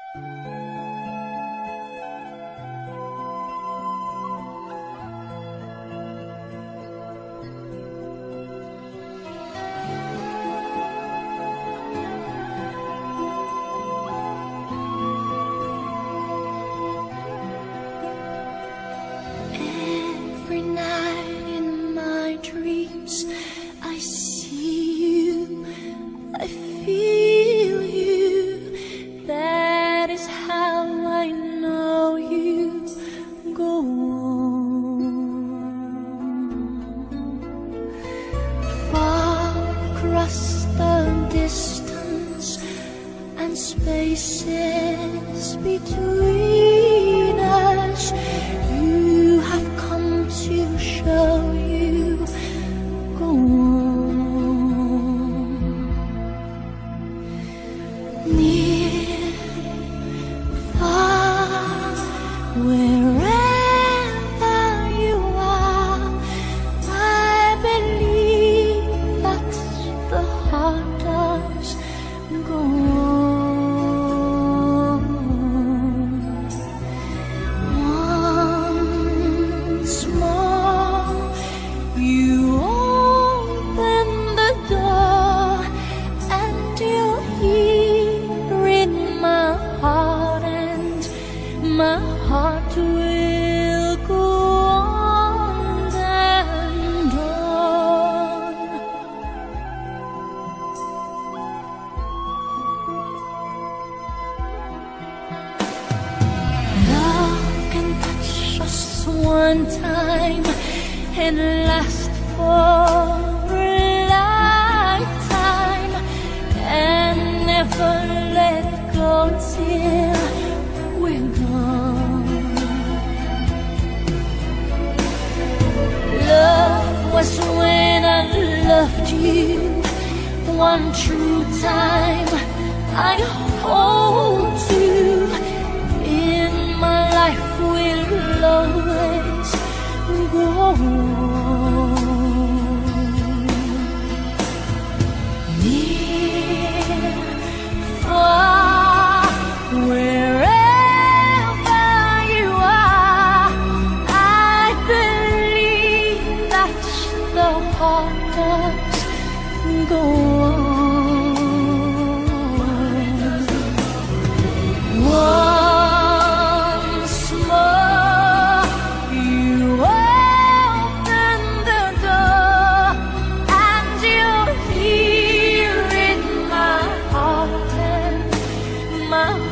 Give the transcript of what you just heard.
Every night in my dreams I see you, I feel you. That is how I know you. Go on. Far across the distance and spaces between us, you have come to show you. Go on. Near, far, wherever you are, I believe that the heart does. Go on. Once more, you open the door, and you're here in my heart, and my heart will go on and on. Love can touch us one time and last for a lifetime, and never let go till we're gone. Love was when I loved you one true time. I hold you in my life, will always go on. Near, far, wherever you are, I believe that the heart does. Go on. Once more, you open the door, and you're here in my heart, and my